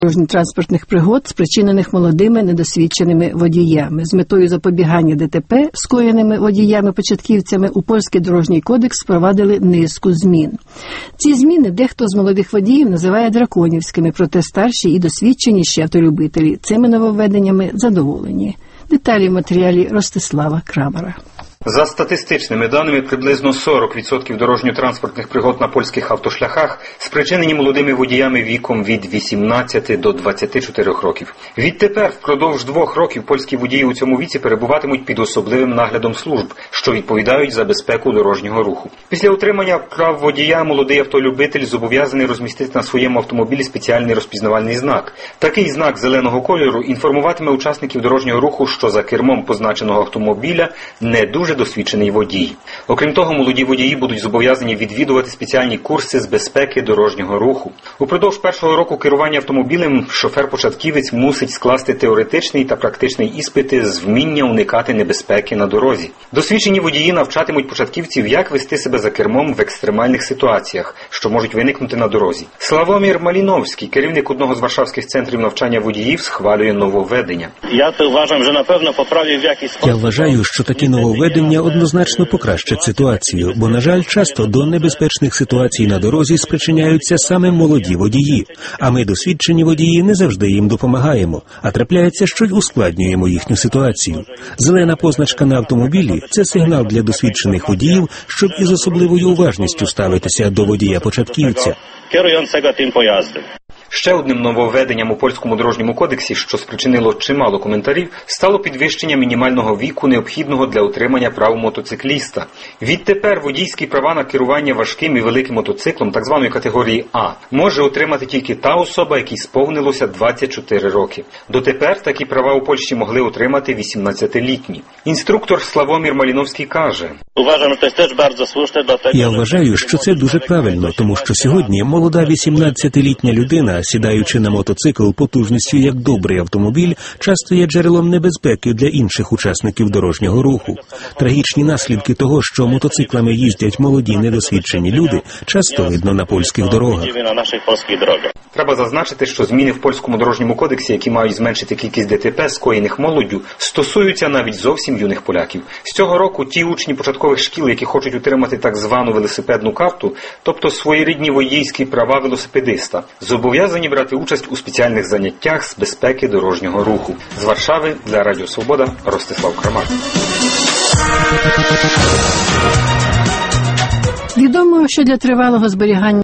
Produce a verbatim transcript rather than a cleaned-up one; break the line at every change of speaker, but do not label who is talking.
дорожньо-транспортних пригод, спричинених молодими недосвідченими водіями. З метою запобігання ДТП, скоєними водіями-початківцями, у Польський дорожній кодекс впровадили низку змін. Ці зміни дехто з молодих водіїв називає драконівськими, проте старші і досвідченіші автолюбителі цими нововведеннями задоволені. Деталі в матеріалі Ростислава Крамера.
За статистичними даними, приблизно сорок відсотків дорожньо-транспортних пригод на польських автошляхах спричинені молодими водіями віком від вісімнадцяти до двадцяти чотирьох років. Відтепер, впродовж двох років, польські водії у цьому віці перебуватимуть під особливим наглядом служб, що відповідають за безпеку дорожнього руху. Після отримання прав водія молодий автолюбитель зобов'язаний розмістити на своєму автомобілі спеціальний розпізнавальний знак. Такий знак зеленого кольору інформуватиме учасників дорожнього руху, що за кермом позначеного автомобіля не дуже досвідчений водій. Окрім того, молоді водії будуть зобов'язані відвідувати спеціальні курси з безпеки дорожнього руху. Упродовж першого року керування автомобілем шофер-початківець мусить скласти теоретичний та практичний іспити з вміння уникати небезпеки на дорозі. Досвідчені водії навчатимуть початківців, як вести себе за кермом в екстремальних ситуаціях, що можуть виникнути на дорозі. Славомір Маліновський, керівник одного з варшавських центрів навчання водіїв, схвалює нововведення.
Я то вважаю, що напевно поправив в якийсь спосіб.
Я вважаю, що такі нововведення однозначно покращать ситуацію, бо, на жаль, часто до небезпечних ситуацій на дорозі спричиняються саме молоді водії, а ми, досвідчені водії, не завжди їм допомагаємо, а трапляється, що й ускладнюємо їхню ситуацію. Зелена позначка на автомобілі – це сигнал для досвідчених водіїв, щоб із особливою уважністю ставитися до водія-початківця.
Керуjącego тим поїздом.
Ще одним нововведенням у польському дорожньому кодексі, що спричинило чимало коментарів, стало підвищення мінімального віку, необхідного для отримання прав мотоцикліста. Відтепер водійські права на керування важким і великим мотоциклом, так званої категорії А, може отримати тільки та особа, якій сповнилося двадцять чотири роки. Дотепер такі права у Польщі могли отримати вісімнадцятилітні. Інструктор Славомір Маліновський каже:
Вважаю, що це теж дуже слушне до того.
Я вважаю, що це дуже правильно, тому що сьогодні молода вісімнадцятилітня людина, сідаючи на мотоцикл потужністю як добрий автомобіль, часто є джерелом небезпеки для інших учасників дорожнього руху. Трагічні наслідки того, що мотоциклами їздять молоді недосвідчені люди, часто видно на польських дорогах.
Треба зазначити, що зміни в польському дорожньому кодексі, які мають зменшити кількість ДТП, скоєних молоддю, стосуються навіть зовсім юних поляків. З цього року ті учні початкових шкіл, які хочуть отримати так звану велосипедну карту, тобто своєрідні водійські права велосипедиста, зобов'язані брати участь у спеціальних заняттях з безпеки дорожнього руху. З Варшави для Радіо Свобода Ростислав Крамер.
Відомо, що для тривалого зберігання